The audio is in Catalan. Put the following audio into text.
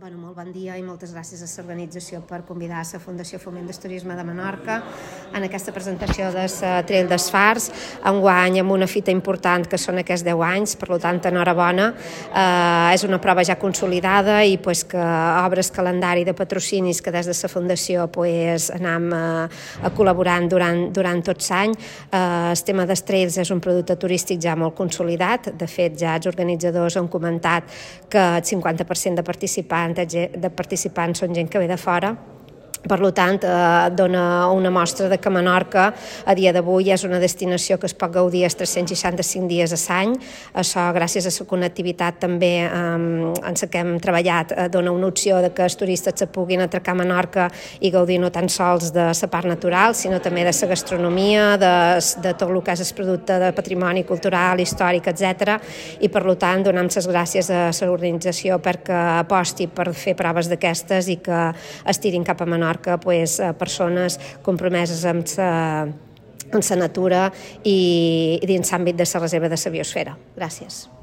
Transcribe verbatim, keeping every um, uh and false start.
Bueno, molt bon dia i moltes gràcies a l'organització per convidar a la Fundació Foment del Turisme de Menorca en aquesta presentació de la Trail dels Fars, enguany amb una fita important que són aquests deu anys, per tant, enhorabona. Eh, és una prova ja consolidada i pues, que obre el calendari de patrocinis que des de la Fundació pues, anam eh, col·laborant durant, durant tot l'any. Eh, el tema dels trails és un producte turístic ja molt consolidat. De fet, ja els organitzadors han comentat que el cinquanta per cent de participants de participants són gent que ve de fora. Per tant, eh, dona una mostra de que Menorca a dia d'avui és una destinació que es pot gaudir els tres-cents seixanta-cinc dies a l'any. Això, gràcies a la connectivitat també eh, en la que hem treballat, eh, dona una opció de que els turistes se puguin atracar a Menorca i gaudir no tan sols de la part natural, sinó també de la gastronomia, de, de tot el que és el producte de patrimoni cultural, històric, etcètera. I per tant, donem les gràcies a l'organització perquè aposti per fer proves d'aquestes i que es tirin cap a Menorca pues, persones compromeses amb la, amb la natura i, i dins l'àmbit de la reserva de la biosfera. Gràcies.